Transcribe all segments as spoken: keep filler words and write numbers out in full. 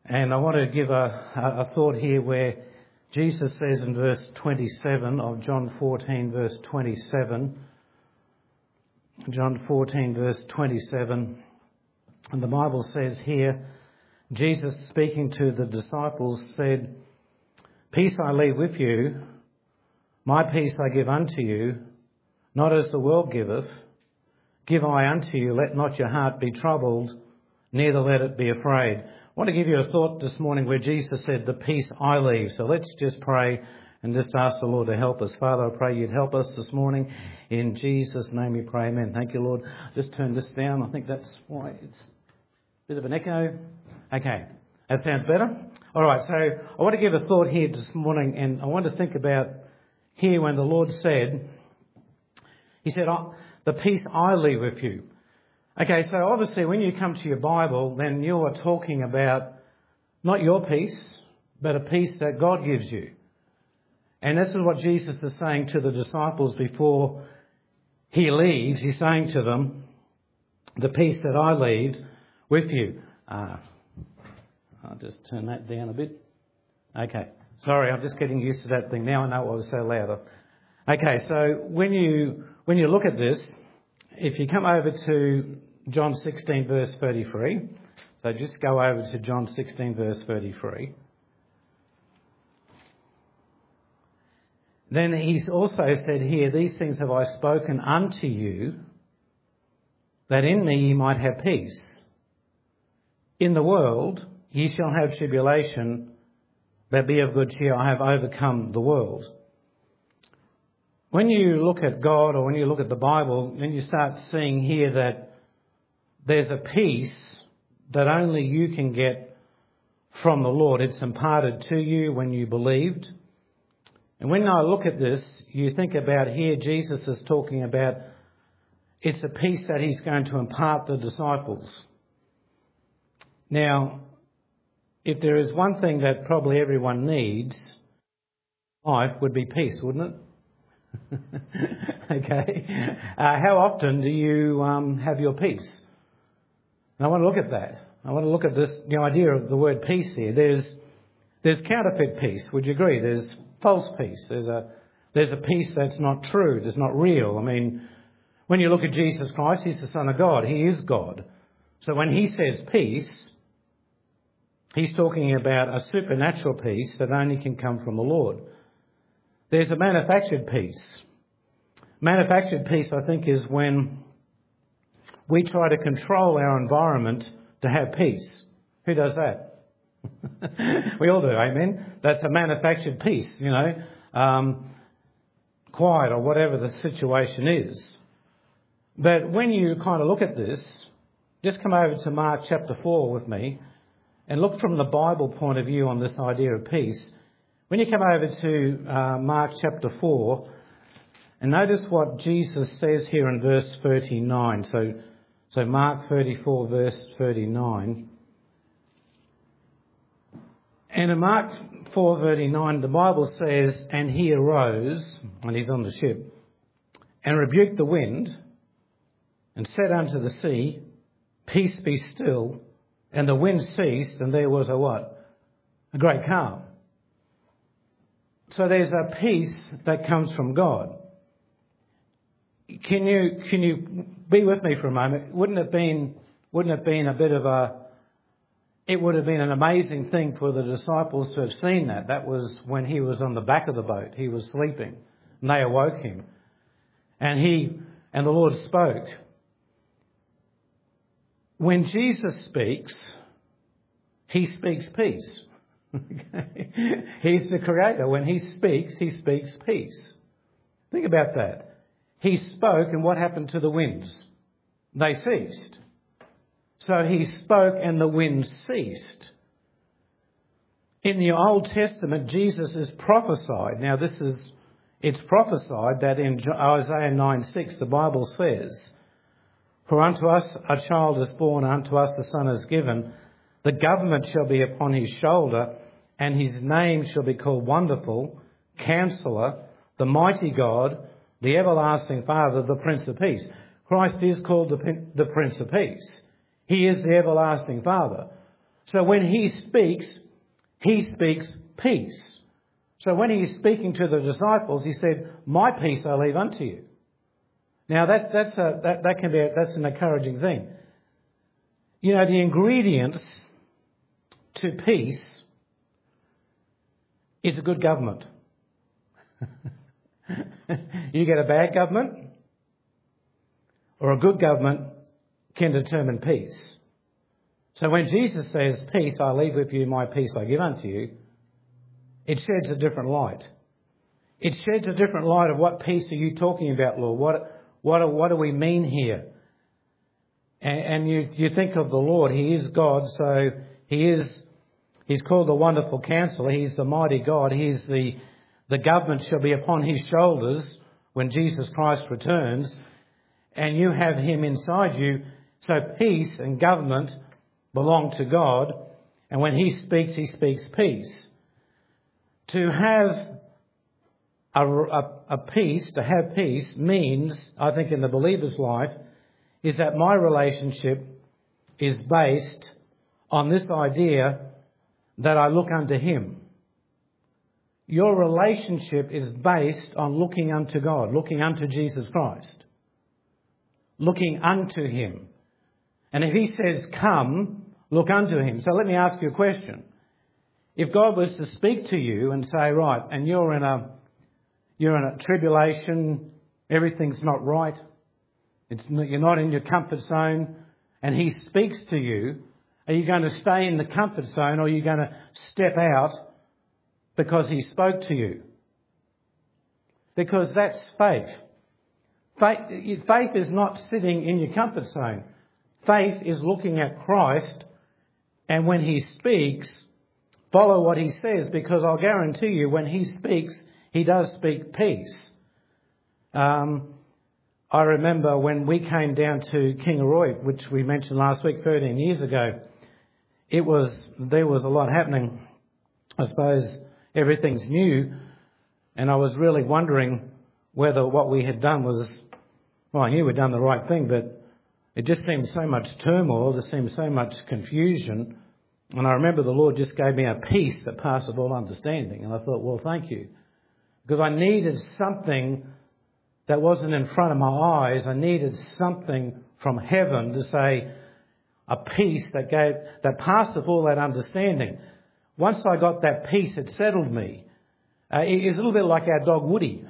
And I want to give a, a thought here where Jesus says in verse twenty-seven of John fourteen, verse twenty-seven, John fourteen, verse twenty-seven, and the Bible says here, Jesus speaking to the disciples said, "Peace I leave with you, my peace I give unto you, not as the world giveth, give I unto you, let not your heart be troubled, neither let it be afraid." I want to give you a thought this morning where Jesus said, "The peace I leave." So let's just pray and just ask the Lord to help us. Father, I pray you'd help us this morning. In Jesus' name we pray, amen. Thank you, Lord. Just turn this down. I think that's why it's a bit of an echo. Okay, that sounds better. All right, so I want to give a thought here this morning, and I want to think about here when the Lord said, he said, oh, "The peace I leave with you." Okay, so obviously when you come to your Bible, then you are talking about not your peace, but a peace that God gives you. And this is what Jesus is saying to the disciples before he leaves. He's saying to them, "The peace that I leave with you." Uh, I'll just turn that down a bit. Okay, sorry, I'm just getting used to that thing. Now I know why I was so louder. Okay, so when you when you look at this, if you come over to John sixteen, verse thirty-three, so just go over to John sixteen, verse thirty-three. Then he's also said here, "These things have I spoken unto you, that in me ye might have peace. In the world ye shall have tribulation, but be of good cheer, I have overcome the world." When you look at God or when you look at the Bible, then you start seeing here that there's a peace that only you can get from the Lord. It's imparted to you when you believed. And when I look at this, you think about here, Jesus is talking about it's a peace that he's going to impart the disciples. Now, if there is one thing that probably everyone needs, life would be peace, wouldn't it? Okay. Uh, how often do you um, have your peace? And I want to look at that. I want to look at this, the idea of the word peace here. There's there's counterfeit peace. Would you agree? There's false peace. There's a there's a peace that's not true. That's not real. I mean, when you look at Jesus Christ, he's the Son of God. He is God. So when he says peace, he's talking about a supernatural peace that only can come from the Lord. There's a manufactured peace. Manufactured peace, I think, is when we try to control our environment to have peace. Who does that? We all do, amen? That's a manufactured peace, you know, um, quiet or whatever the situation is. But when you kind of look at this, just come over to Mark chapter four with me and look from the Bible point of view on this idea of peace. When you come over to uh, Mark chapter four, and notice what Jesus says here in verse thirty-nine. So, so Mark thirty-four, verse thirty-nine. And in Mark four thirty-nine, the Bible says, "And he arose," and he's on the ship, "and rebuked the wind, and said unto the sea, Peace be still. And the wind ceased, and there was a what? A great calm." So there's a peace that comes from God. Can you can you be with me for a moment? Wouldn't it been wouldn't it been a bit of a it would have been an amazing thing for the disciples to have seen that. That was when he was on the back of the boat. He was sleeping, and they awoke him, and he and the Lord spoke. When Jesus speaks, he speaks peace. Okay. He's the creator. When he speaks, he speaks peace. Think about that. He spoke, and what happened to the winds? They ceased. So he spoke, and the winds ceased. In the Old Testament, Jesus is prophesied. Now this is, it's prophesied that in Isaiah nine six, the Bible says, "For unto us a child is born, unto us a son is given. The government shall be upon his shoulder, and his name shall be called Wonderful, Counselor, the Mighty God, the Everlasting Father, the Prince of Peace." Christ is called the, the Prince of Peace. He is the Everlasting Father. So when he speaks, he speaks peace. So when he's speaking to the disciples, he said, my peace I leave unto you. Now that's, that's a, that, that can be, a, that's an encouraging thing. You know, the ingredients to peace is a good government. You get a bad government, or a good government can determine peace. So when Jesus says, peace I leave with you, my peace I give unto you, it sheds a different light. It sheds a different light of what peace are you talking about, Lord? What, what, what do we mean here? And, and you, you think of the Lord, He is God, so He is, He's called the Wonderful Counselor, He's the Mighty God, He's the, the government shall be upon His shoulders when Jesus Christ returns, and you have Him inside you. So peace and government belong to God, and when He speaks, He speaks peace. To have a, a, a peace, to have peace means, I think in the believer's life, is that my relationship is based on this idea that I look unto Him. Your relationship is based on looking unto God, looking unto Jesus Christ, looking unto Him. And if He says, come, look unto Him. So let me ask you a question. If God was to speak to you and say, right, and you're in a, you're in a tribulation, everything's not right, it's not, you're not in your comfort zone, and He speaks to you, are you going to stay in the comfort zone, or are you going to step out because He spoke to you? Because that's faith. Faith, faith is not sitting in your comfort zone. Faith is looking at Christ, and when He speaks, follow what He says, because I'll guarantee you when He speaks, He does speak peace. Um, I remember when we came down to Kingaroy, which we mentioned last week, thirteen years ago, it was, there was a lot happening. I suppose everything's new, and I was really wondering whether what we had done was, well, I knew we'd done the right thing, but it just seemed so much turmoil, there seemed so much confusion. And I remember the Lord just gave me a peace that passeth all understanding. And I thought, well, thank you. Because I needed something that wasn't in front of my eyes. I needed something from heaven to say, a peace that gave, that passeth all that understanding. Once I got that peace, it settled me. Uh, it's a little bit like our dog Woody.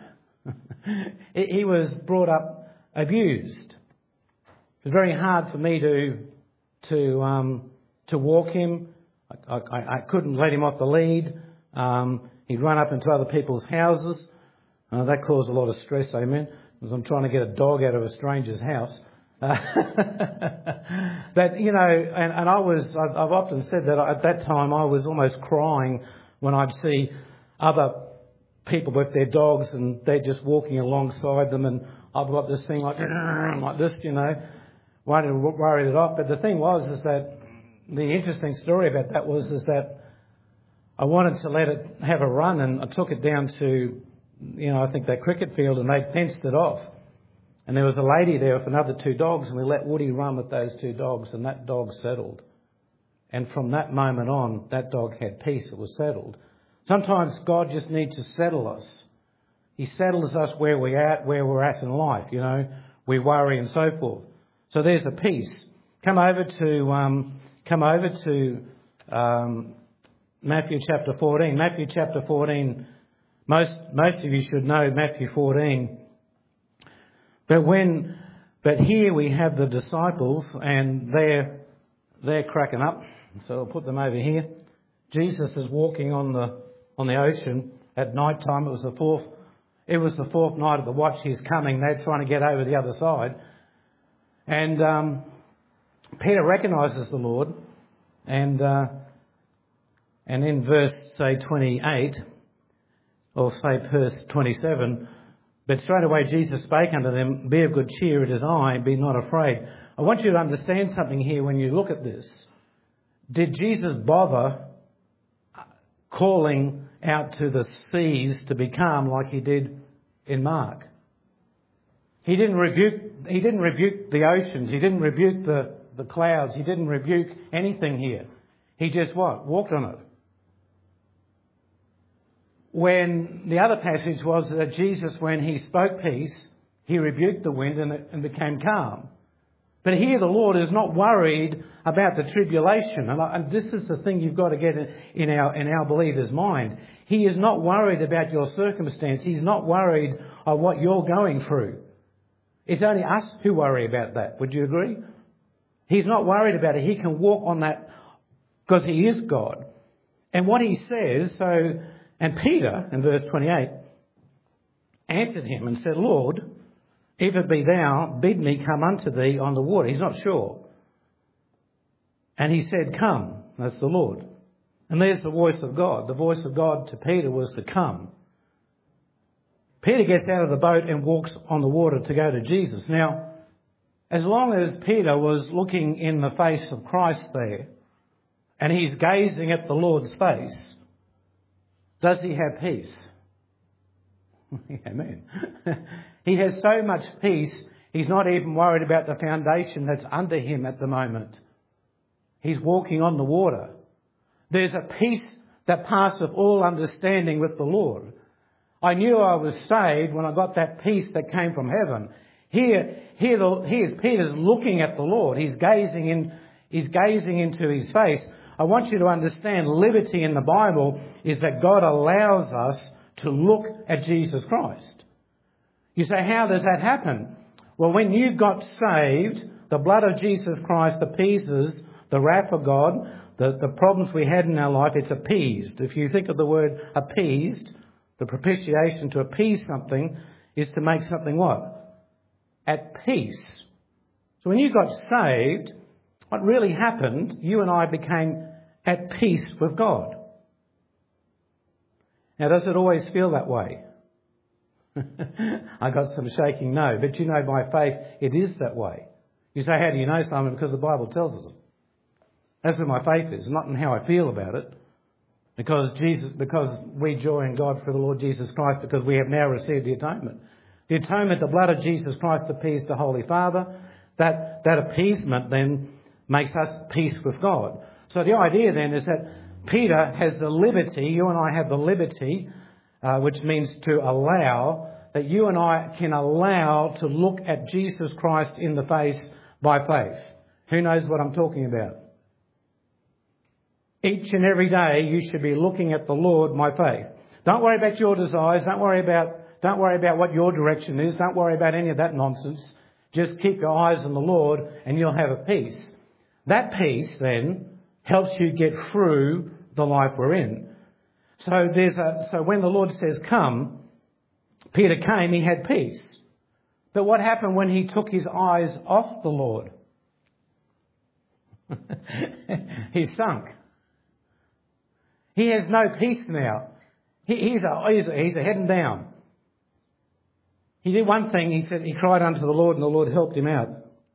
He was brought up abused. It was very hard for me to, to, um, to walk him. I, I, I couldn't let him off the lead. Um, he'd run up into other people's houses. Uh, that caused a lot of stress, amen, because I'm trying to get a dog out of a stranger's house. Uh, but, you know, and, and I was, I've, I've often said that at that time I was almost crying when I'd see other people with their dogs and they're just walking alongside them, and I've got this thing like, like this, you know, wanting to worry it off. But the thing was is that the interesting story about that was is that I wanted to let it have a run, and I took it down to, you know, I think that cricket field, and they fenced it off. And there was a lady there with another two dogs, and we let Woody run with those two dogs, and that dog settled. And from that moment on, that dog had peace. It was settled. Sometimes God just needs to settle us. He settles us where we're at, where we're at in life, you know. We worry and so forth. So there's a peace. Come over to, um, come over to um, Matthew chapter fourteen. Matthew chapter fourteen, most, most of you should know Matthew fourteen. But when, but here we have the disciples, and they're, they're cracking up. So I'll put them over here. Jesus is walking on the, on the ocean at night time. It was the fourth, it was the fourth night of the watch. He's coming. They're trying to get over the other side. And, um, Peter recognises the Lord, and, uh, and in verse, say, twenty-eight, or say verse twenty-seven, but straight away Jesus spake unto them, be of good cheer, it is I, be not afraid. I want you to understand something here when you look at this. Did Jesus bother calling out to the seas to be calm like He did in Mark? He didn't rebuke, he didn't rebuke the oceans, He didn't rebuke the, the clouds, He didn't rebuke anything here. He just what? Walked on it. When the other passage was that Jesus, when he spoke peace, he rebuked the wind and it and became calm. But here the Lord is not worried about the tribulation. And, I, and this is the thing you've got to get in, in our in our believer's mind. He is not worried about your circumstance. He's not worried of what you're going through. It's only us who worry about that. Would you agree? He's not worried about it. He can walk on that because he is God. And what he says, so, and Peter, in verse twenty-eight, answered him and said, Lord, if it be thou, bid me come unto thee on the water. He's not sure. And he said, come. That's the Lord. And there's the voice of God. The voice of God to Peter was to come. Peter gets out of the boat and walks on the water to go to Jesus. Now, as long as Peter was looking in the face of Christ there, and he's gazing at the Lord's face, does he have peace? Amen. He has so much peace, he's not even worried about the foundation that's under him at the moment. He's walking on the water. There's a peace that passeth all understanding with the Lord. I knew I was saved when I got that peace that came from heaven. Here, here, the, here Peter's looking at the Lord. He's gazing in, he's gazing into his face. I want you to understand liberty in the Bible is that God allows us to look at Jesus Christ. You say, how does that happen? Well, when you got saved, the blood of Jesus Christ appeases the wrath of God, the, the problems we had in our life, it's appeased. If you think of the word appeased, the propitiation, to appease something is to make something what? At peace. So when you got saved, what really happened, you and I became at peace with God. Now, does it always feel that way? I got some shaking no, but you know by faith it is that way. You say, how do you know, Simon? Because the Bible tells us. That's where my faith is, not in how I feel about it. Because Jesus, because we joy in God for the Lord Jesus Christ, because we have now received the atonement. The atonement, the blood of Jesus Christ appeased the Holy Father. That, that appeasement then makes us peace with God. So the idea then is that Peter has the liberty, you and I have the liberty, uh, which means to allow, that you and I can allow to look at Jesus Christ in the face by faith. Who knows what I'm talking about? Each and every day you should be looking at the Lord by faith. Don't worry about your desires. Don't worry about, don't worry about what your direction is. Don't worry about any of that nonsense. Just keep your eyes on the Lord and you'll have a peace. That peace then helps you get through the life we're in. So there's a, so when the Lord says come, Peter came, he had peace. But what happened when he took his eyes off the Lord? He sunk. He has no peace now. He, he's, a, he's, a, he's a heading down. He did one thing, he said he cried unto the Lord and the Lord helped him out.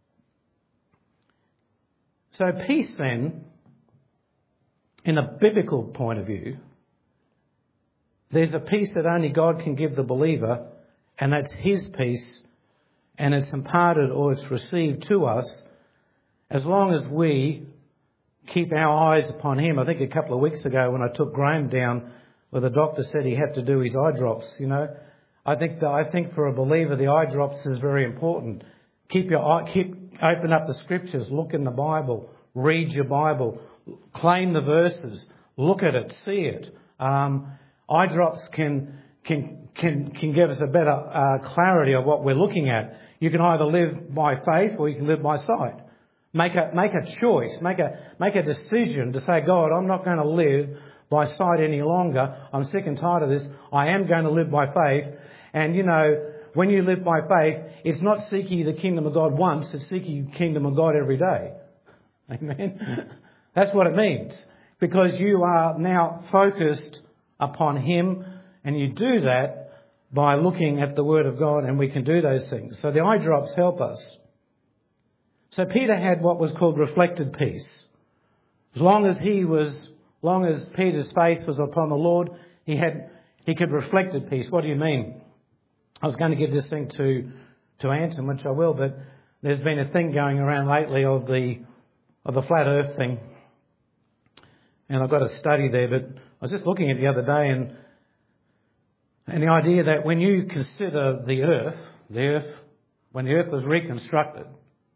So peace then, in a biblical point of view, there's a peace that only God can give the believer, and that's his peace, and it's imparted or it's received to us as long as we keep our eyes upon him. I think a couple of weeks ago when I took Graham down, where the doctor said he had to do his eye drops, you know, I think that, I think for a believer the eye drops is very important. Keep your eye, keep open up the scriptures, look in the Bible, read your Bible, claim the verses, look at it, see it. Um, eye drops can can can can give us a better uh, clarity of what we're looking at. You can either live by faith or you can live by sight. Make a make a choice, make a make a decision to say, God, I'm not going to live by sight any longer. I'm sick and tired of this. I am going to live by faith. And you know, when you live by faith, it's not seeking the kingdom of God once, it's seeking the kingdom of God every day. Amen. That's what it means. Because you are now focused upon him, and you do that by looking at the Word of God, and we can do those things. So the eye drops help us. So Peter had what was called reflected peace. As long as he was, long as Peter's face was upon the Lord, he had, he could reflected peace. What do you mean? I was going to give this thing to, to Anton, which I will, but there's been a thing going around lately of the, of the flat earth thing. And I've got a study there, but I was just looking at it the other day, and and the idea that when you consider the earth, the earth, when the earth was reconstructed,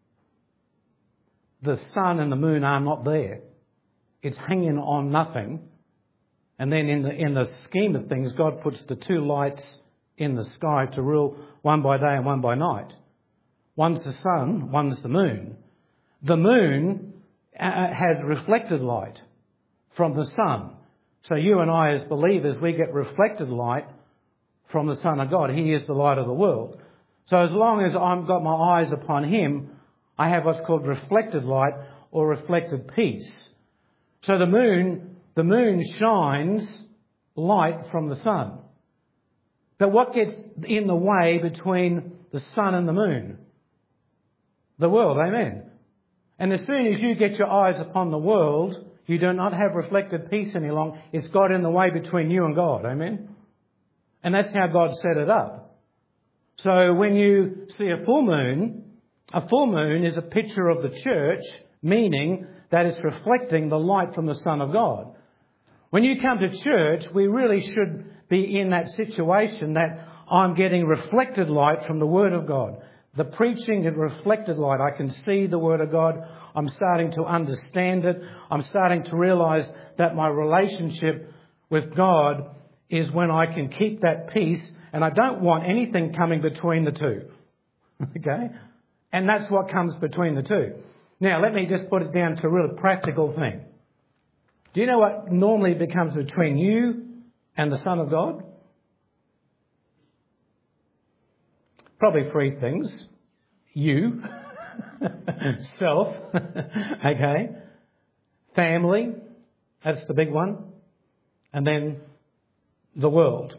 the sun and the moon are not there. It's hanging on nothing. And then in the in the scheme of things, God puts the two lights in the sky to rule, one by day and one by night. One's the sun, one's the moon. The moon uh, has reflected light from the sun. So you and I as believers, we get reflected light from the Son of God. He is the light of the world. So as long as I've got my eyes upon Him, I have what's called reflected light or reflected peace. So the moon, the moon shines light from the sun. But what gets in the way between the sun and the moon? The world, amen. And as soon as you get your eyes upon the world, you do not have reflected peace any longer. It's got in the way between you and God, amen. And that's how God set it up. So when you see a full moon, a full moon is a picture of the church, meaning that it's reflecting the light from the Son of God. When you come to church, we really should be in that situation that I'm getting reflected light from the Word of God. The preaching is reflected light. I can see the Word of God. I'm starting to understand it. I'm starting to realise that my relationship with God is when I can keep that peace, and I don't want anything coming between the two. Okay? And that's what comes between the two. Now, let me just put it down to a real practical thing. Do you know what normally becomes between you and the Son of God? Probably three things. You, self, okay, family, that's the big one, and then the world.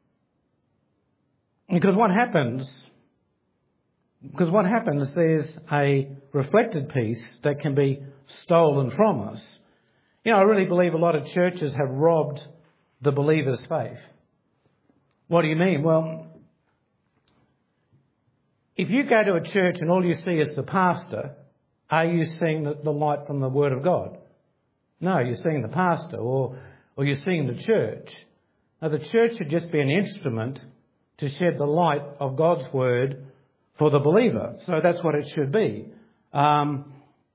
Because what happens, because what happens, there's a reflected peace that can be stolen from us. You know, I really believe a lot of churches have robbed the believer's faith. What do you mean? Well, if you go to a church and all you see is the pastor, are you seeing the, the light from the Word of God? No, you're seeing the pastor, or or you're seeing the church. Now, the church should just be an instrument to shed the light of God's Word for the believer. So that's what it should be. Um,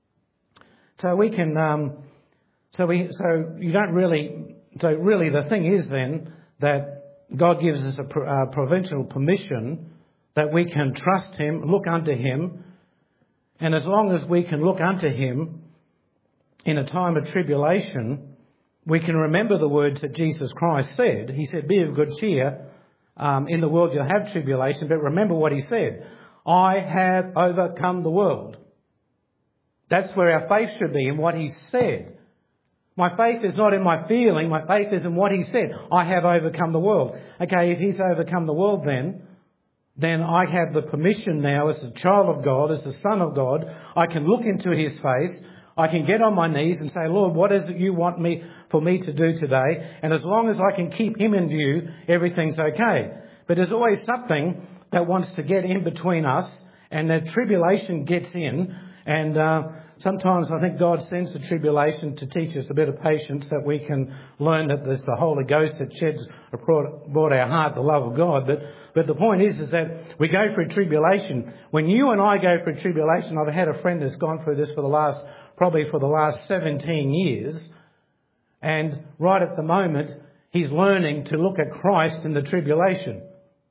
so we can, um, so we, so you don't really, so really the thing is then that God gives us a pro, uh, provincial permission that we can trust Him, look unto Him, and as long as we can look unto Him in a time of tribulation, we can remember the words that Jesus Christ said. He said, be of good cheer. Um, in the world you'll have tribulation, but remember what He said. I have overcome the world. That's where our faith should be, in what He said. My faith is not in my feeling. My faith is in what He said. I have overcome the world. Okay, if He's overcome the world then, then I have the permission now as a child of God, as the Son of God. I can look into His face. I can get on my knees and say, Lord, what is it you want me for me to do today? And as long as I can keep Him in view, everything's okay. But there's always something that wants to get in between us, and the tribulation gets in. And uh, sometimes I think God sends the tribulation to teach us a bit of patience, that we can learn that there's the Holy Ghost that sheds abroad our heart the love of God. But but the point is, is that we go through tribulation. When you and I go through tribulation, I've had a friend that's gone through this for the last, probably for the last seventeen years. And right at the moment, he's learning to look at Christ in the tribulation.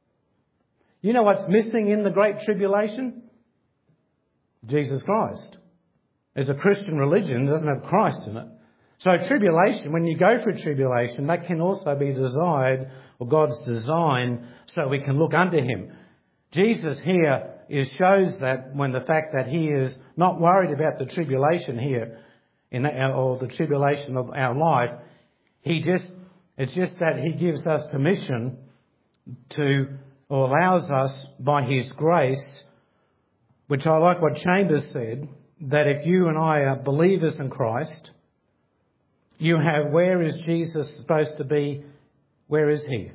You know what's missing in the Great Tribulation? Jesus Christ. As a Christian religion, it doesn't have Christ in it. So tribulation, when you go through tribulation, that can also be desired, or God's design, so we can look unto Him. Jesus here is shows that when the fact that He is not worried about the tribulation here, in our, or the tribulation of our life, He just, it's just that He gives us permission to, or allows us by His grace, which I like what Chambers said, that if you and I are believers in Christ, you have, where is Jesus supposed to be? Where is He?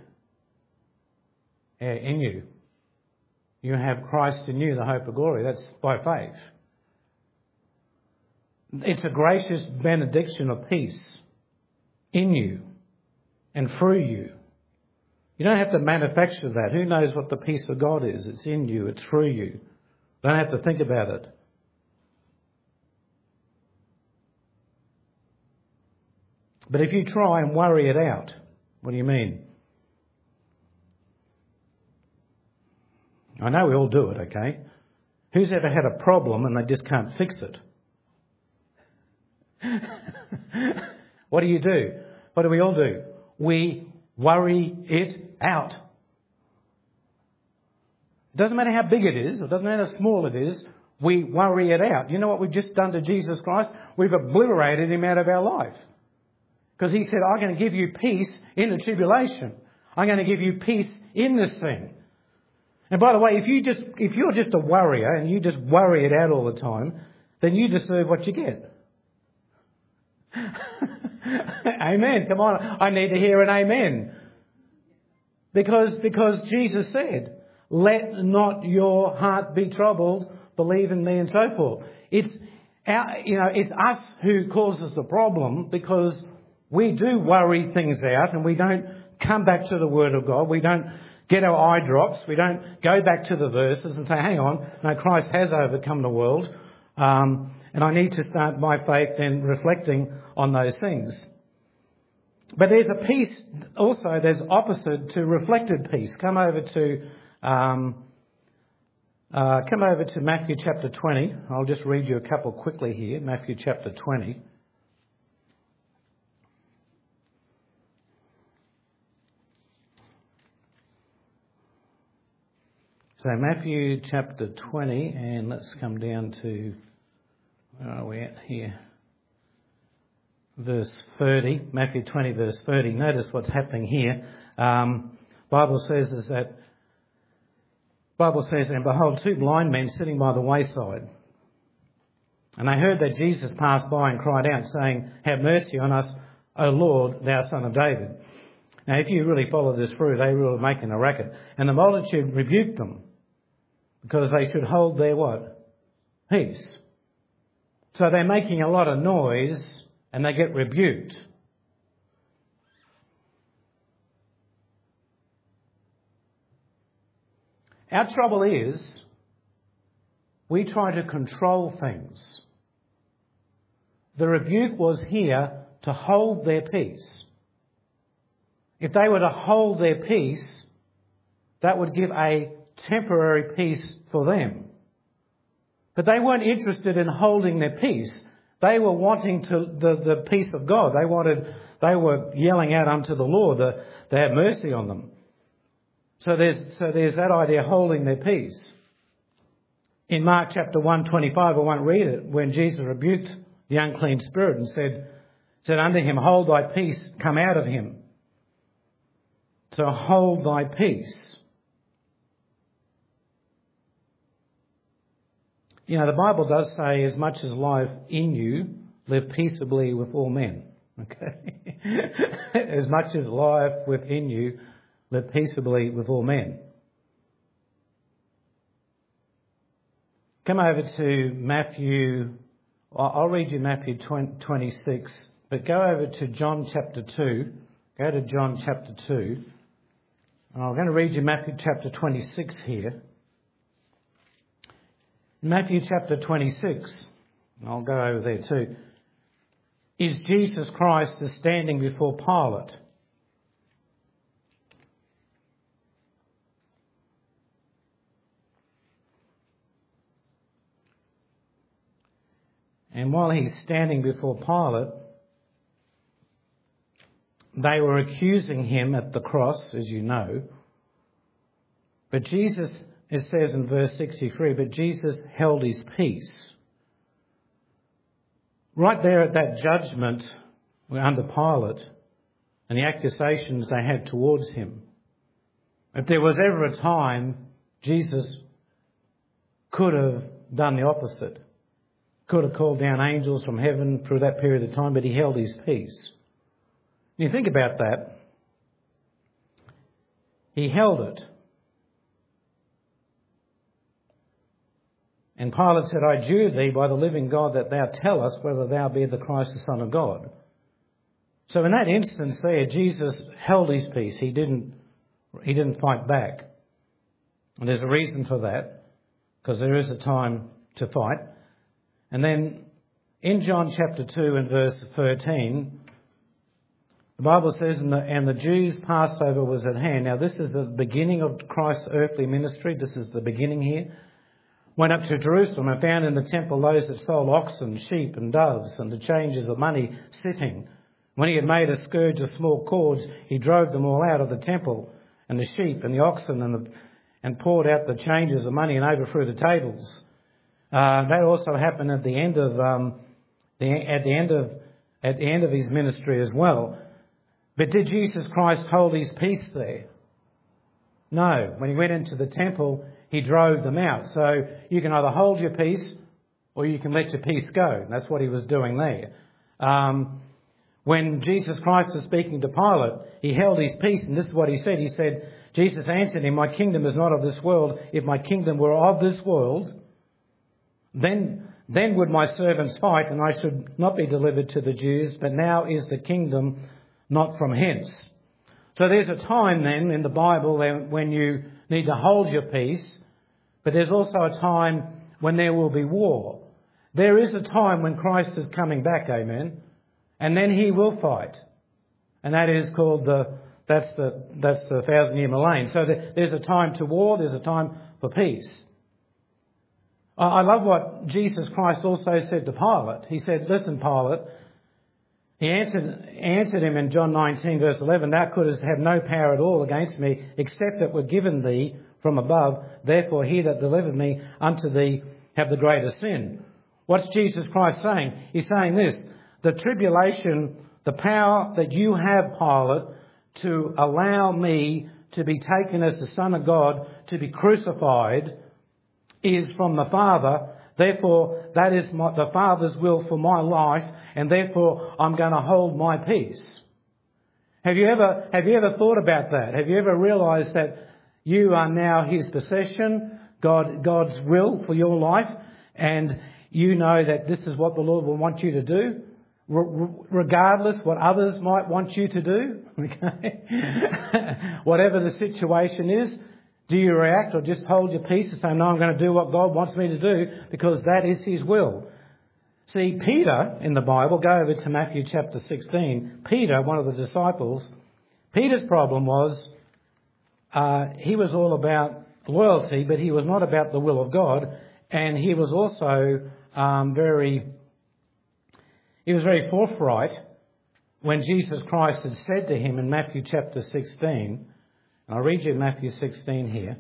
In you. You have Christ in you, the hope of glory. That's by faith. It's a gracious benediction of peace. in you and through you. You don't have to manufacture that. Who knows what the peace of God is? It's in you. It's through you. Don't have to think about it. But if you try and worry it out, what do you mean? I know we all do it, okay? Who's ever had a problem and they just can't fix it? What do you do? What do we all do? We worry it out. It doesn't matter how big it is. It doesn't matter how small it is. We worry it out. You know what we've just done to Jesus Christ? We've obliterated him out of our life. Because he said, I'm going to give you peace in the tribulation. I'm going to give you peace in this thing. And by the way, if you just, if you're just a worrier and you just worry it out all the time, then you deserve what you get. Amen. Come on. I need to hear an amen. Because, because Jesus said, let not your heart be troubled. Believe in me and so forth. It's our, you know, it's us who causes the problem because we do worry things out and we don't come back to the Word of God. We don't get our eye drops. We don't go back to the verses and say, hang on, no, Christ has overcome the world. Um, and I need to start my faith then reflecting on those things. But there's a peace also, there's opposite to reflected peace. Come over to, um, uh, come over to Matthew chapter twenty. I'll just read you a couple quickly here. Matthew chapter twenty. So Matthew chapter twenty, and let's come down to, where are we at here? Verse thirty, Matthew twenty verse thirty. Notice what's happening here. Um, Bible says is that, Bible says, and behold, two blind men sitting by the wayside. And they heard that Jesus passed by and cried out, saying, have mercy on us, O Lord, thou Son of David. Now, if you really follow this through, they were making a racket. And the multitude rebuked them because they should hold their what? Peace. So they're making a lot of noise and they get rebuked. Our trouble is we try to control things. The rebuke was here to hold their peace. If they were to hold their peace, that would give a temporary peace for them. But they weren't interested in holding their peace. They were wanting to the, the peace of God. They wanted, they were yelling out unto the Lord that they have mercy on them. So there's, so there's that idea, holding their peace. In Mark chapter one twenty-five, I won't read it, when Jesus rebuked the unclean spirit and said, said unto him, hold thy peace, come out of him. So hold thy peace. You know, the Bible does say, as much as life in you, live peaceably with all men. Okay? As much as life within you, live peaceably with all men. Come over to Matthew, I'll read you Matthew twenty-six, but go over to John chapter two. Go to John chapter two. I'm going to read you Matthew chapter twenty-six here. Matthew chapter twenty-six, I'll go over there too, is Jesus Christ is standing before Pilate. And while he's standing before Pilate, they were accusing him at the cross, as you know. But Jesus, it says in verse sixty-three, but Jesus held his peace. Right there at that judgment under Pilate and the accusations they had towards him, if there was ever a time Jesus could have done the opposite, could have called down angels from heaven through that period of time, but he held his peace. You think about that. He held it. And Pilate said, I adjure thee by the living God that thou tell us whether thou be the Christ, the Son of God. So in that instance there, Jesus held his peace. He didn't, he didn't fight back. And there's a reason for that, because there is a time to fight. And then in John chapter two and verse thirteen, the Bible says, and the, and the Jews' Passover was at hand. Now this is the beginning of Christ's earthly ministry. This is the beginning here. Went up to Jerusalem and found in the temple those that sold oxen, sheep and doves and the changes of money sitting. When he had made a scourge of small cords, he drove them all out of the temple, and the sheep and the oxen, and the, and poured out the changes of money and overthrew the tables. Uh, that also happened at the end of um, the, at the end of at the end of his ministry as well. But did Jesus Christ hold his peace there? No. When he went into the temple, he drove them out. So you can either hold your peace or you can let your peace go. That's what he was doing there. Um, when Jesus Christ was speaking to Pilate, he held his peace, and this is what he said. He said, Jesus answered him, my kingdom is not of this world. If my kingdom were of this world, then, then would my servants fight, and I should not be delivered to the Jews. But now is the kingdom not from hence. So there's a time then in the Bible when you need to hold your peace, but there's also a time when there will be war. There is a time when Christ is coming back, amen, and then he will fight. And that is called the, that's the, that's the thousand year millennium. So there's a time to war, there's a time for peace. I love what Jesus Christ also said to Pilate. He said, listen, Pilate, He answered, answered him in John nineteen verse eleven, thou couldst have no power at all against me, except it were given thee from above. Therefore he that delivered me unto thee have the greater sin. What's Jesus Christ saying? He's saying this, the tribulation, the power that you have, Pilate, to allow me to be taken as the Son of God, to be crucified, is from the Father. Therefore, that is my, the Father's will for my life, and therefore I'm going to hold my peace. Have you ever, have you ever thought about that? Have you ever realised that you are now his possession, God, God's will for your life, and you know that this is what the Lord will want you to do, regardless what others might want you to do? Okay? Whatever the situation is, do you react or just hold your peace and say, no, I'm going to do what God wants me to do because that is his will? See, Peter in the Bible, go over to Matthew chapter sixteen. Peter, one of the disciples, Peter's problem was uh, he was all about loyalty, but he was not about the will of God. And he was also um, very, he was very forthright when Jesus Christ had said to him in Matthew chapter sixteen, I'll read you Matthew sixteen here.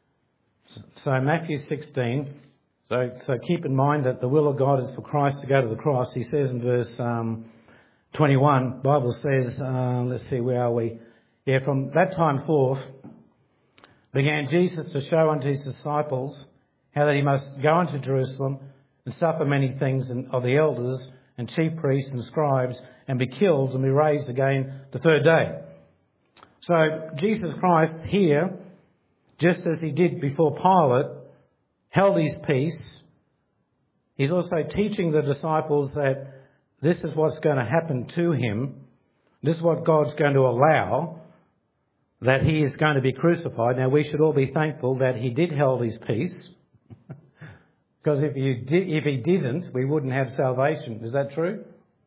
So Matthew sixteen, so, so keep in mind that the will of God is for Christ to go to the cross. He says in verse um, twenty-one, the Bible says, uh, let's see, where are we? Yeah, from that time forth began Jesus to show unto his disciples how that he must go unto Jerusalem and suffer many things of the elders and chief priests and scribes and be killed and be raised again the third day. So Jesus Christ here, just as he did before Pilate, held his peace. He's also teaching the disciples that this is what's going to happen to him. This is what God's going to allow, that he is going to be crucified. Now we should all be thankful that he did hold his peace. Because if, you did, if he didn't, we wouldn't have salvation. Is that true?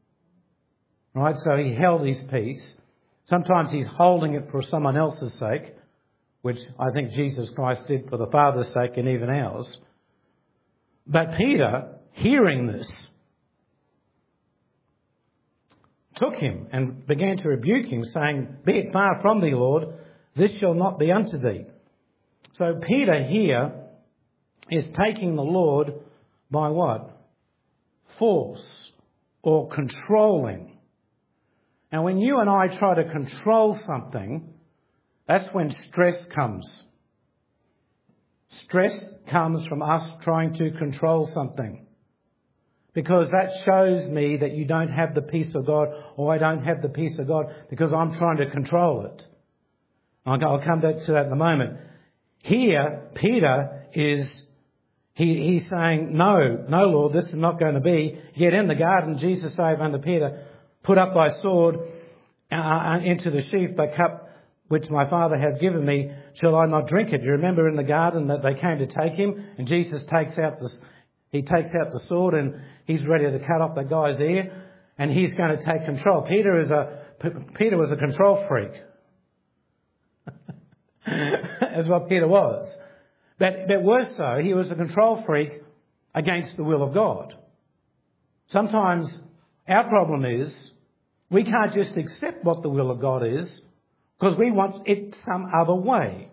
Right, so he held his peace. Sometimes he's holding it for someone else's sake, which I think Jesus Christ did for the Father's sake and even ours. But Peter, hearing this, took him and began to rebuke him, saying, be it far from thee, Lord, this shall not be unto thee. So Peter here is taking the Lord by what? Force or controlling. And when you and I try to control something, that's when stress comes. Stress comes from us trying to control something. Because that shows me that you don't have the peace of God, or I don't have the peace of God because I'm trying to control it. I'll come back to that in a moment. Here, Peter is, he, he's saying, no, no, Lord, this is not going to be. Yet in the garden, Jesus said unto Peter, put up thy sword, uh, into the sheath, the cup which my Father hath given me, shall I not drink it? You remember in the garden that they came to take him, and Jesus takes out the, he takes out the sword and he's ready to cut off the guy's ear, and he's going to take control. Peter is a Peter was a control freak. That's what Peter was. But, but worse so, he was a control freak against the will of God. Sometimes our problem is we can't just accept what the will of God is because we want it some other way.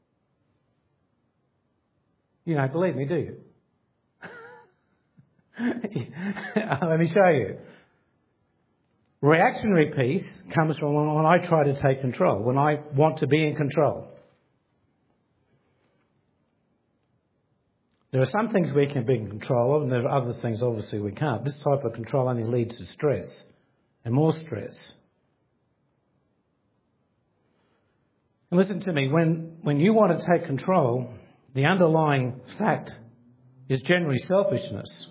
You don't believe me, do you? Let me show you. Reactionary peace comes from when I try to take control, when I want to be in control. There are some things we can be in control of, and there are other things obviously we can't. This type of control only leads to stress and more stress. And listen to me, when, when you want to take control, the underlying fact is generally selfishness.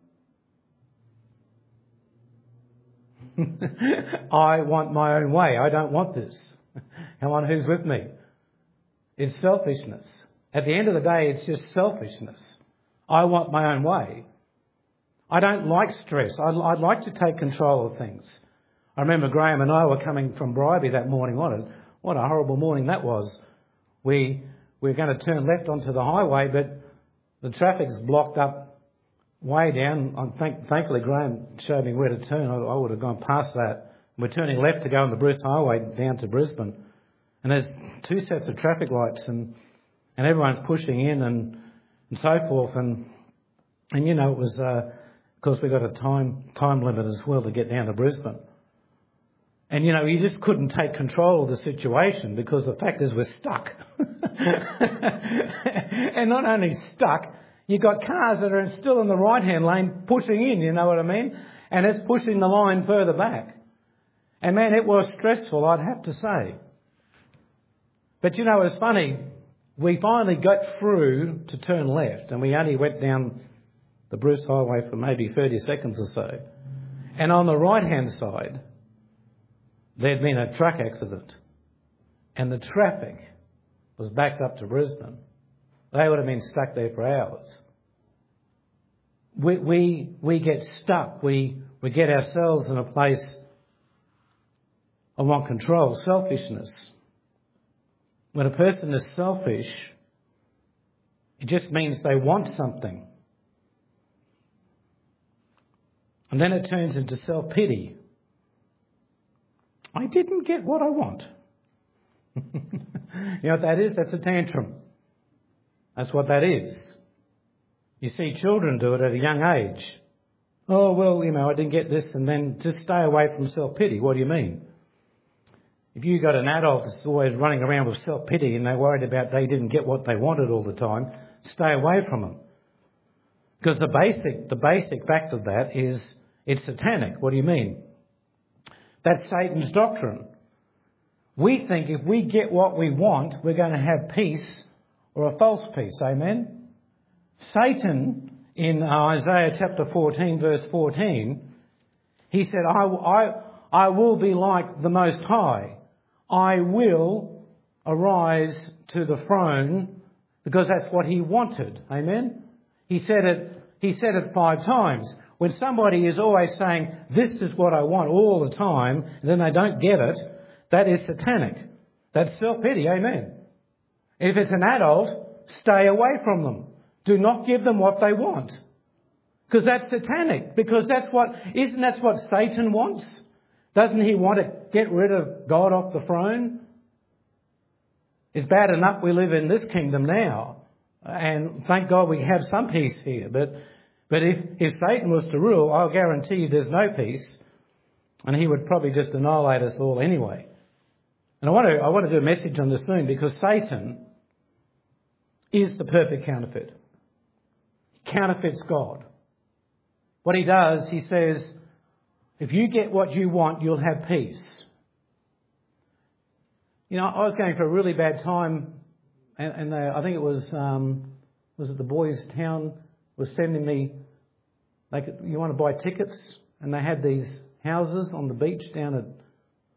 I want my own way. I don't want this. Come on, who's with me? It's selfishness. At the end of the day, it's just selfishness. I want my own way. I don't like stress. I'd, I'd like to take control of things. I remember Graham and I were coming from Bribie that morning. What a, what a horrible morning that was. We, we were going to turn left onto the highway, but the traffic's blocked up way down. I think, thankfully, Graham showed me where to turn. I, I would have gone past that. We're turning left to go on the Bruce Highway down to Brisbane. And there's two sets of traffic lights, and and everyone's pushing in and, and so forth. And, and you know, it was, uh, of course, we got a time time limit as well to get down to Brisbane. And, you know, you just couldn't take control of the situation because the fact is we're stuck. And not only stuck, you've got cars that are still in the right-hand lane pushing in, you know what I mean? And it's pushing the line further back. And, man, it was stressful, I'd have to say. But, you know, it's funny. We finally got through to turn left, and we only went down the Bruce Highway for maybe thirty seconds or so. And on the right-hand side, there'd been a truck accident, and the traffic was backed up to Brisbane. They would have been stuck there for hours. We we we get stuck. We we get ourselves in a place of want control, selfishness. When a person is selfish, it just means they want something. And then it turns into self-pity. I didn't get what I want. You know what that is? That's a tantrum. That's what that is. You see children do it at a young age. Oh, well, you know, I didn't get this, and then just stay away from self-pity. What do you mean? If you got an adult that's always running around with self-pity and they're worried about they didn't get what they wanted all the time, stay away from them. Because the basic, the basic fact of that is it's satanic. What do you mean? That's Satan's doctrine. We think if we get what we want, we're going to have peace or a false peace. Amen? Satan, in Isaiah chapter fourteen, verse fourteen, he said, I, I, I will be like the Most High. I will arise to the throne, because that's what he wanted. Amen? He said it, he said it five times. When somebody is always saying, this is what I want all the time, and then they don't get it, that is satanic. That's self-pity. Amen? If it's an adult, stay away from them. Do not give them what they want. Because that's satanic. Because that's what, isn't that what Satan wants? Doesn't he want to get rid of God off the throne? It's bad enough we live in this kingdom now. And thank God we have some peace here. But but if, if Satan was to rule, I'll guarantee you there's no peace. And he would probably just annihilate us all anyway. And I want to I want to do a message on this soon, because Satan is the perfect counterfeit. He counterfeits God. What he does, he says, if you get what you want, you'll have peace. You know, I was going for a really bad time, and, and they, I think it was, um, was it the Boys Town was sending me, they could, you want to buy tickets? And they had these houses on the beach down at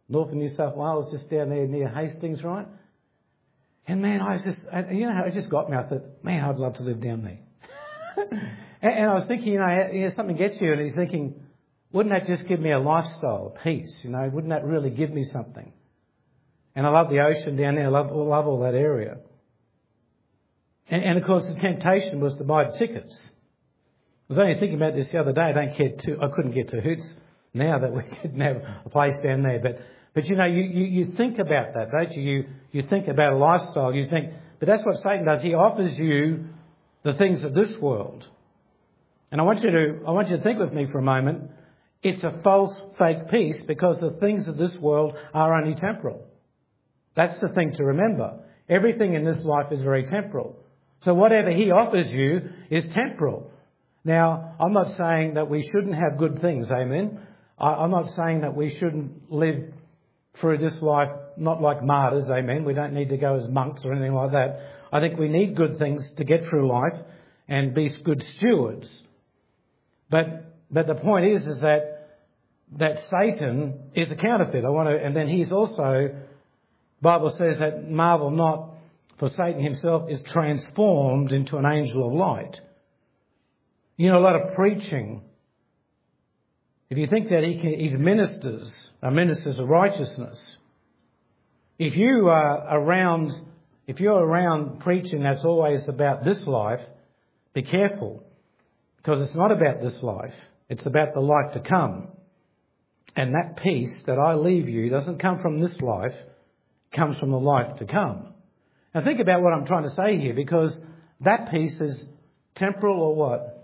north of New South Wales, just down there near Hastings, right? And man, I was just, you know, it just got me. I thought, man, I'd love to live down there. and, and I was thinking, you know, you know, something gets you, and he's thinking, wouldn't that just give me a lifestyle, peace? You know, wouldn't that really give me something? And I love the ocean down there. I love, love all that area. And, and of course, the temptation was to buy the tickets. I was only thinking about this the other day. I don't care to, I couldn't get to Hoots now that we didn't have a place down there. But, but you know, you, you, you think about that, don't you? You, you think about a lifestyle. You think, but that's what Satan does. He offers you the things of this world. And I want you to, I want you to think with me for a moment. It's a false, fake peace because the things of this world are only temporal. That's the thing to remember. Everything in this life is very temporal. So whatever he offers you is temporal. Now, I'm not saying that we shouldn't have good things, amen? I'm not saying that we shouldn't live through this life not like martyrs, amen? We don't need to go as monks or anything like that. I think we need good things to get through life and be good stewards. But but the point is, is that that Satan is a counterfeit. I want to, and then he's also, Bible says that marvel not, for Satan himself is transformed into an angel of light. You know, a lot of preaching. If you think that he can, he's ministers, are ministers of righteousness. If you are around, if you're around preaching that's always about this life, be careful, because it's not about this life. It's about the life to come. And that peace that I leave you doesn't come from this life, it comes from the life to come. Now think about what I'm trying to say here, because that peace is temporal or what?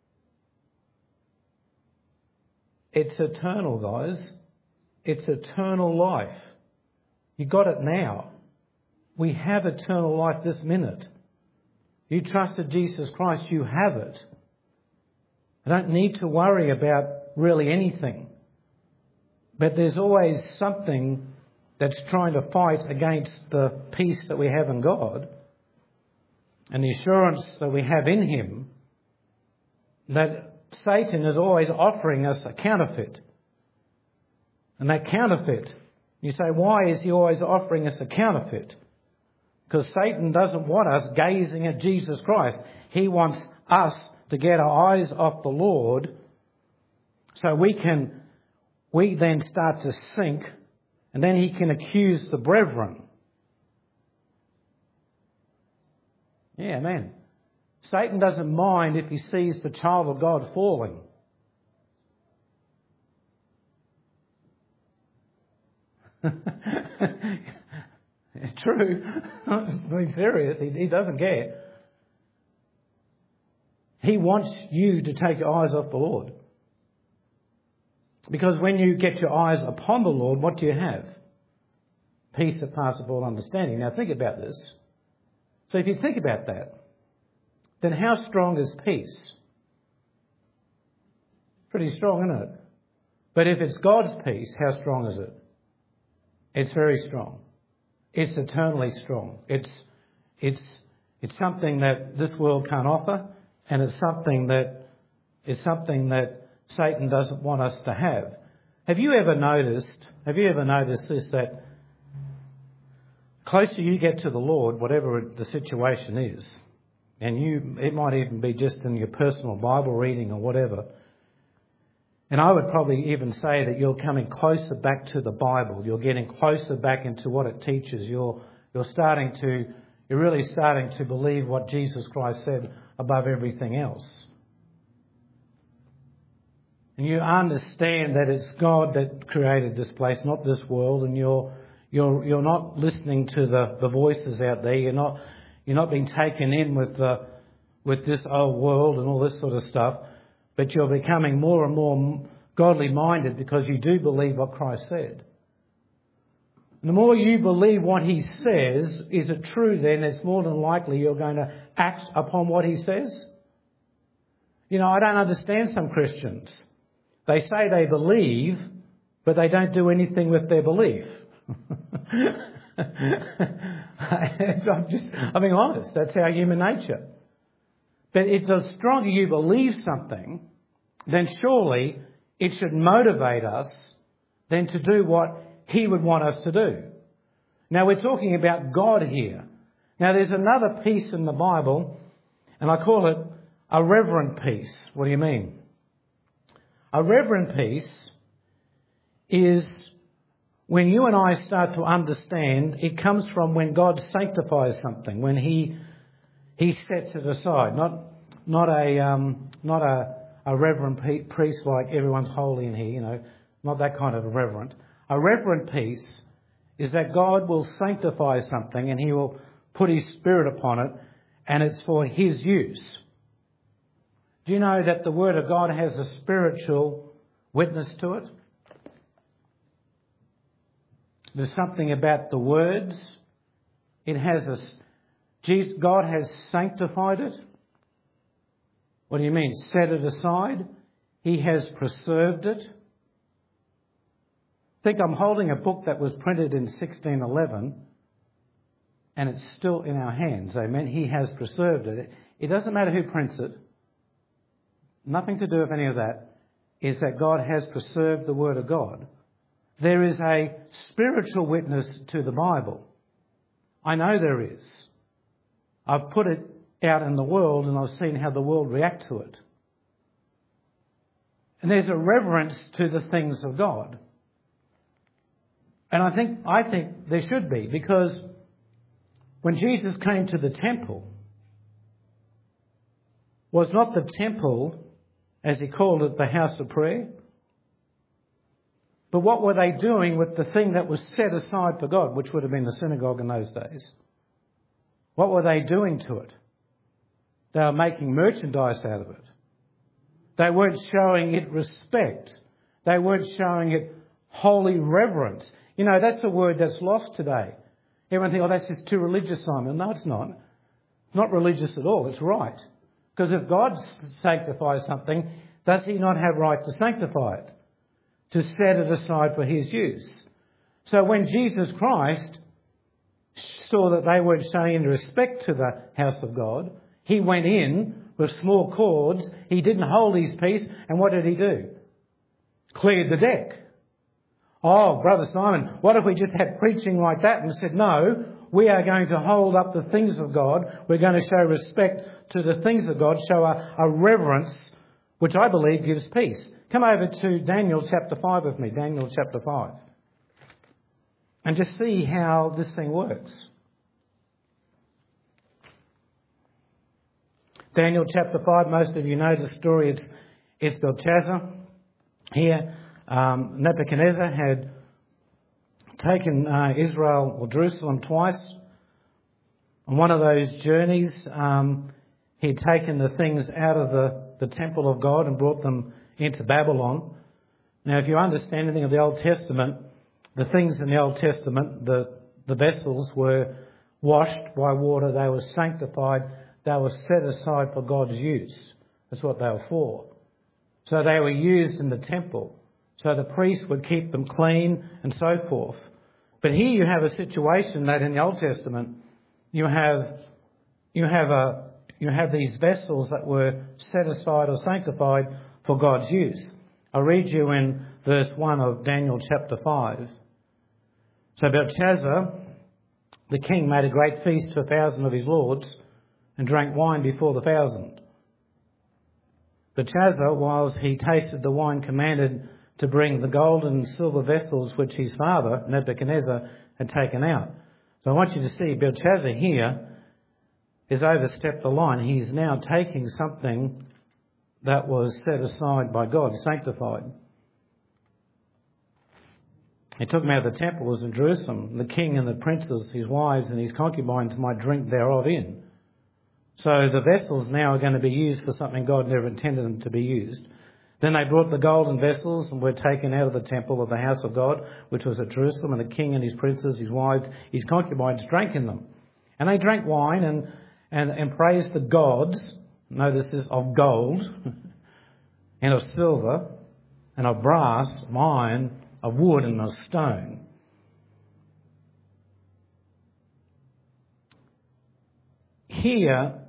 It's eternal, guys. It's eternal life. You got it now. We have eternal life this minute. You trusted Jesus Christ, you have it. I don't need to worry about really anything. But there's always something that's trying to fight against the peace that we have in God and the assurance that we have in Him, that Satan is always offering us a counterfeit. And that counterfeit, you say, why is he always offering us a counterfeit? Because Satan doesn't want us gazing at Jesus Christ. He wants us to get our eyes off the Lord so we can, we then start to sink, and then he can accuse the brethren. Yeah, man. Satan doesn't mind if he sees the child of God falling. It's true. I'm being serious. He, he doesn't care. He wants you to take your eyes off the Lord. Because when you get your eyes upon the Lord, what do you have? Peace that passes all understanding. Now think about this. So if you think about that, then how strong is peace? Pretty strong, isn't it? But if it's God's peace, how strong is it? It's very strong. It's eternally strong. It's, it's, it's something that this world can't offer, and it's something that is something that Satan doesn't want us to have. Have you ever noticed, have you ever noticed this, that closer you get to the Lord, whatever the situation is, and you, it might even be just in your personal Bible reading or whatever, and I would probably even say that you're coming closer back to the Bible. You're getting closer back into what it teaches. You're, you're starting to, you're really starting to believe what Jesus Christ said above everything else. And you understand that it's God that created this place, not this world, and you're, you're, you're not listening to the, the voices out there. You're not, you're not being taken in with the, with this old world and all this sort of stuff. But you're becoming more and more godly minded because you do believe what Christ said. And the more you believe what he says, is it true then? It's more than likely you're going to act upon what he says. You know, I don't understand some Christians. They say they believe, but they don't do anything with their belief. I'm just, I'm being honest. That's our human nature. But if the stronger you believe something, then surely it should motivate us then to do what He would want us to do. Now we're talking about God here. Now there's another piece in the Bible, and I call it a reverent peace. What do you mean? A reverent peace is when you and I start to understand, it comes from when God sanctifies something, when He He sets it aside, not not a um, not a, a reverent priest like everyone's holy in here, you know, not that kind of a reverent. A reverent peace is that God will sanctify something and He will put His Spirit upon it, and it's for His use. Do you know that the Word of God has a spiritual witness to it? There's something about the words. It has a... God has sanctified it. What do you mean? Set it aside. He has preserved it. I think I'm holding a book that was printed in sixteen eleven and it's still in our hands. Amen. He has preserved it. It doesn't matter who prints it. Nothing to do with any of that. Is that God has preserved the Word of God. There is a spiritual witness to the Bible. I know there is. I've put it out in the world and I've seen how the world react to it. And there's a reverence to the things of God. And I think, I think there should be, because when Jesus came to the temple, was not the temple, as He called it, the house of prayer? But what were they doing with the thing that was set aside for God, which would have been the synagogue in those days? What were they doing to it? They were making merchandise out of it. They weren't showing it respect. They weren't showing it holy reverence. You know, that's a word that's lost today. Everyone thinks, oh, that's just too religious, Simon. No, it's not. It's not religious at all. It's right. Because if God sanctifies something, does He not have right to sanctify it? To set it aside for His use? So when Jesus Christ saw that they weren't showing any respect to the house of God, He went in with small cords. He didn't hold His peace. And what did He do? Cleared the deck. Oh, Brother Simon, what if we just had preaching like that and said, no, we are going to hold up the things of God. We're going to show respect to the things of God, show a, a reverence, which I believe gives peace. Come over to Daniel chapter five with me, Daniel chapter five. And just see how this thing works. Daniel chapter five, most of you know the story. It's, it's Belshazzar. Here, um, Nebuchadnezzar had taken uh, Israel or Jerusalem twice. On one of those journeys, um, he'd taken the things out of the, the temple of God and brought them into Babylon. Now, if you understand anything of the Old Testament, the things in the Old Testament, the, the vessels were washed by water, they were sanctified, they were set aside for God's use. That's what they were for. So they were used in the temple. So the priest would keep them clean and so forth. But here you have a situation that in the Old Testament, you have, you have a, you have these vessels that were set aside or sanctified for God's use. I'll read you in verse one of Daniel chapter five. So Belshazzar, the king, made a great feast for a thousand of his lords and drank wine before the thousand. Belshazzar, whilst he tasted the wine, commanded to bring the gold and silver vessels which his father, Nebuchadnezzar, had taken out. So I want you to see Belshazzar here has overstepped the line. He's now taking something that was set aside by God, sanctified. He took them out of the temple, was in Jerusalem. The king and the princes, his wives and his concubines might drink thereof in. So the vessels now are going to be used for something God never intended them to be used. Then they brought the golden vessels and were taken out of the temple of the house of God, which was at Jerusalem, and the king and his princes, his wives, his concubines drank in them. And they drank wine and, and, and praised the gods. Notice this, of gold and of silver and of brass, of iron, of wood and of stone. Here,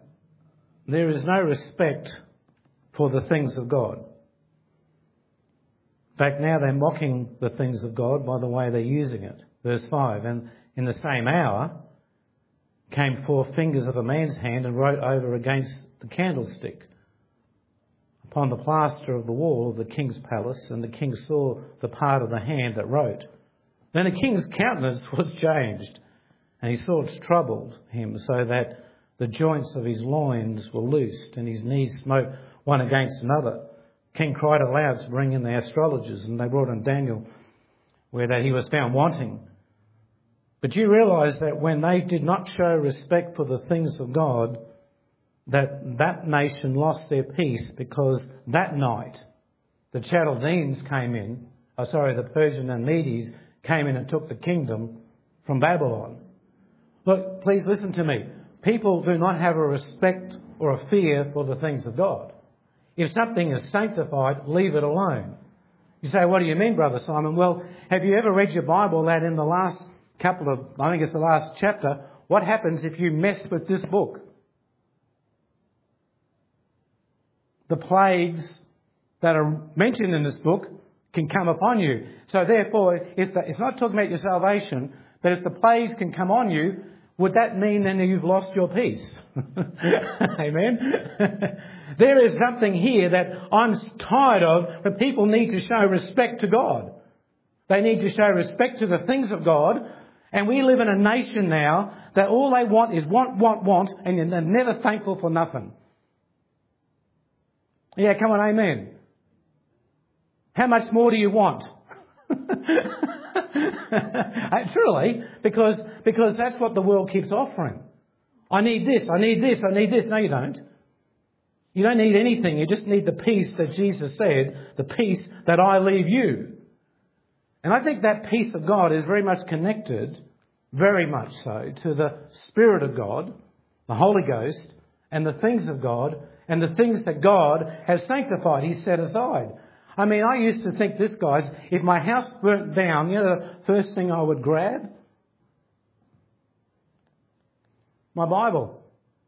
there is no respect for the things of God. fact, now they're mocking the things of God by the way they're using it. Verse five, and in the same hour came four fingers of a man's hand and wrote over against the candlestick upon the plaster of the wall of the king's palace, and the king saw the part of the hand that wrote. Then the king's countenance was changed, and his thoughts troubled him, so that the joints of his loins were loosed, and his knees smote one against another. The king cried aloud to bring in the astrologers, and they brought in Daniel, where that he was found wanting. But you realise that when they did not show respect for the things of God, that that nation lost their peace, because that night the Chaldeans came in, oh sorry, the Persian and Medes came in and took the kingdom from Babylon. Look, please listen to me. People do not have a respect or a fear for the things of God. If something is sanctified, leave it alone. You say, what do you mean, Brother Simon? Well, have you ever read your Bible that in the last couple of, I think it's the last chapter, what happens if you mess with this book? The plagues that are mentioned in this book can come upon you. So therefore, if the, it's not talking about your salvation, but if the plagues can come on you, would that mean then that you've lost your peace? Amen? There is something here that I'm tired of, but people need to show respect to God. They need to show respect to the things of God. And we live in a nation now that all they want is want, want, want, and they're never thankful for nothing. Yeah, come on, amen. How much more do you want? Truly, because, because that's what the world keeps offering. I need this, I need this, I need this. No, you don't. You don't need anything. You just need the peace that Jesus said, the peace that I leave you. And I think that peace of God is very much connected, very much so, to the Spirit of God, the Holy Ghost, and the things of God, and the things that God has sanctified, He's set aside. I mean, I used to think this, guys, if my house burnt down, you know the first thing I would grab? My Bible.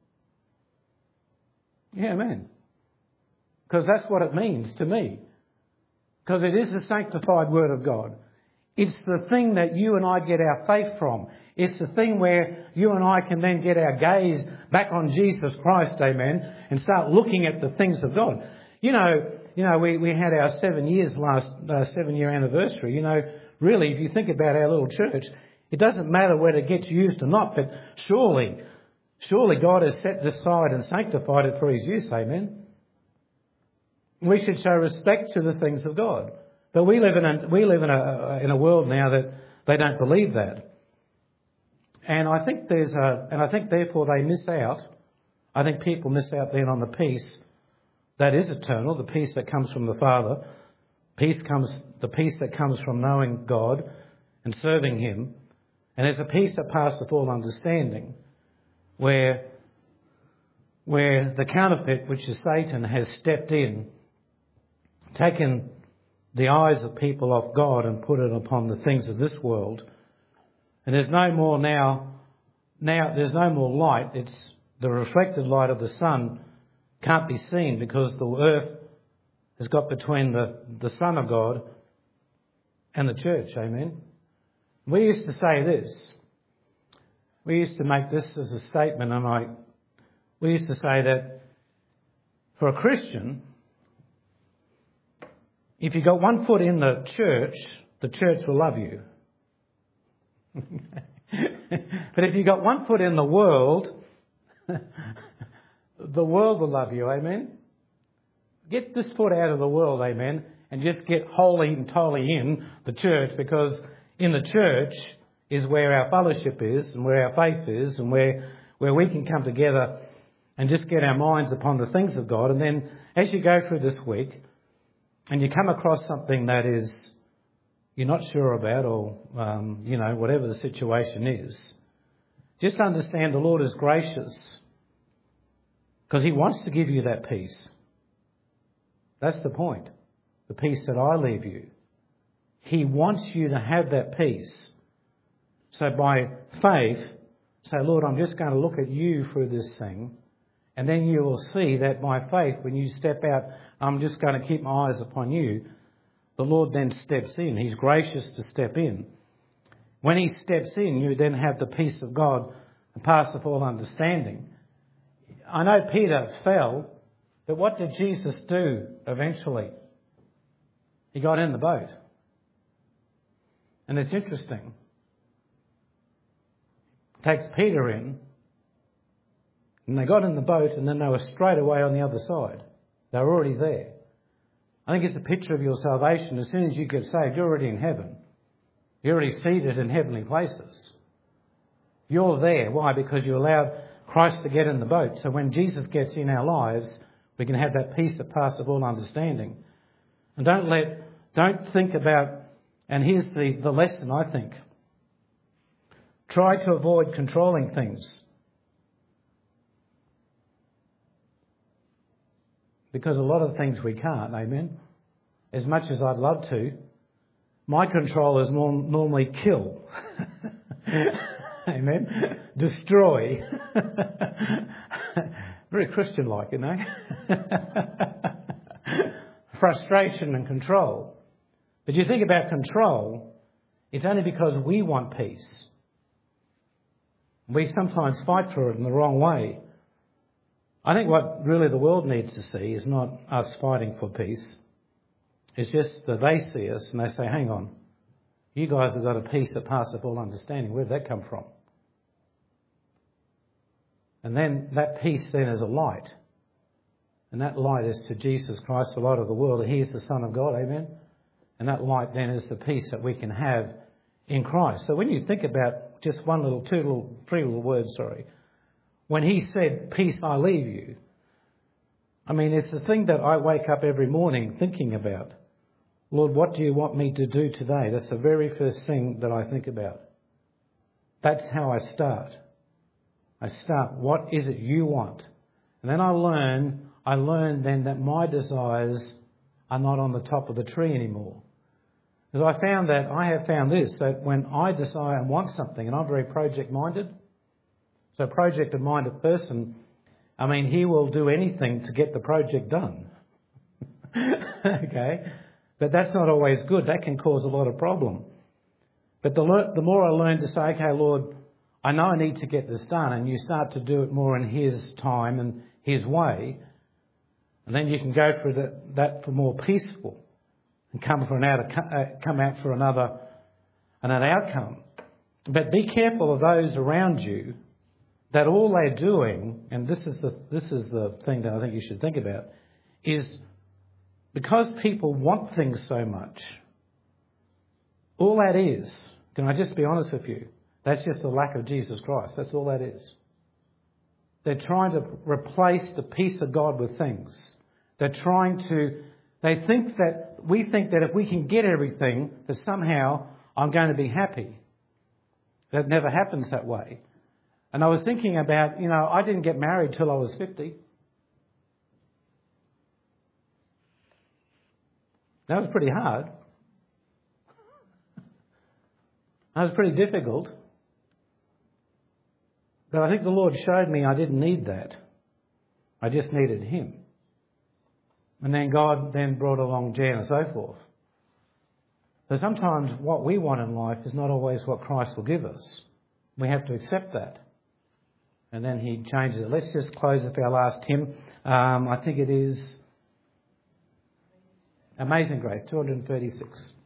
Yeah, man. Because that's what it means to me. Because it is the sanctified Word of God. It's the thing that you and I get our faith from. It's the thing where you and I can then get our gaze back on Jesus Christ, amen, and start looking at the things of God. You know, you know, we, we had our seven years last, uh, seven year anniversary. You know, really, if you think about our little church, it doesn't matter whether it gets used or not, but surely, surely God has set this aside and sanctified it for His use, amen. We should show respect to the things of God. But we live in a, we live in a, in a world now that they don't believe that. And I think there's a, and I think therefore they miss out. I think people miss out then on the peace that is eternal, the peace that comes from the Father. Peace comes, the peace that comes from knowing God and serving Him. And there's a peace that passeth all understanding, where, where the counterfeit, which is Satan, has stepped in, taken the eyes of people off God and put it upon the things of this world. And there's no more now, now there's no more light. It's the reflected light of the sun can't be seen because the earth has got between the, the Son of God and the church. Amen. We used to say this. We used to make this as a statement, and I, we used to say that for a Christian, if you got one foot in the church, the church will love you. But if you got one foot in the world, the world will love you, amen? Get this foot out of the world, amen, and just get wholly and totally in the church, because in the church is where our fellowship is and where our faith is and where, where we can come together and just get our minds upon the things of God. And then as you go through this week and you come across something that is you're not sure about, or, um, you know, whatever the situation is, just understand the Lord is gracious, because He wants to give you that peace. That's the point. The peace that I leave you. He wants you to have that peace. So by faith, say, Lord, I'm just going to look at you through this thing. And then you will see that by faith, when you step out, I'm just going to keep my eyes upon you. the Lord then steps in. He's gracious to step in. When he steps in, you then have the peace of God that passeth all understanding. I know Peter fell, but what did Jesus do eventually? He got in the boat. And it's interesting. Takes Peter in, and they got in the boat, and then they were straight away on the other side. They were already there. I think it's a picture of your salvation. As soon as you get saved, you're already in heaven. You're already seated in heavenly places. You're there. Why? Because you allowed Christ to get in the boat. So when Jesus gets in our lives, we can have that peace that passeth all understanding. And don't let, don't think about, and here's the, the lesson, I think. Try to avoid controlling things. Because a lot of things we can't, amen? As much as I'd love to, my control is norm- normally kill. Amen? Destroy. Very Christian-like, you know? Frustration and control. But you think about control, it's only because we want peace. We sometimes fight for it in the wrong way. I think what really the world needs to see is not us fighting for peace. It's just that they see us and they say, hang on, you guys have got a peace that passeth all understanding. Where did that come from? And then that peace then is a light. And that light is to Jesus Christ, the light of the world. He is the Son of God, amen? And that light then is the peace that we can have in Christ. So when you think about just one little, two little, three little words, sorry. When he said, peace I leave you, I mean, it's the thing that I wake up every morning thinking about. Lord, what do you want me to do today? That's the very first thing that I think about. That's how I start. I start, what is it you want? And then I learn, I learn then that my desires are not on the top of the tree anymore. Because I found that, I have found this, that when I desire and want something, and I'm very project-minded, so a project-minded person, I mean, he will do anything to get the project done. Okay? But that's not always good. That can cause a lot of problem. But the, the more I learn to say, okay, Lord, I know I need to get this done, and you start to do it more in his time and his way, and then you can go for the, that for more peaceful and come for an out, uh, come out for another, another outcome. But be careful of those around you that all they're doing, and this is the this is the thing that I think you should think about, is because people want things so much, all that is, can I just be honest with you, that's just the lack of Jesus Christ. That's all that is. They're trying to replace the peace of God with things. They're trying to, they think that, we think that if we can get everything, that somehow I'm going to be happy. That never happens that way. And I was thinking about, you know, I didn't get married till I was fifty. That was pretty hard. That was pretty difficult. But I think the Lord showed me I didn't need that. I just needed him. And then God then brought along Jan and so forth. So sometimes what we want in life is not always what Christ will give us. We have to accept that. And then he changes it. Let's just close with our last hymn. Um, I think it is Amazing Grace, two hundred thirty-six.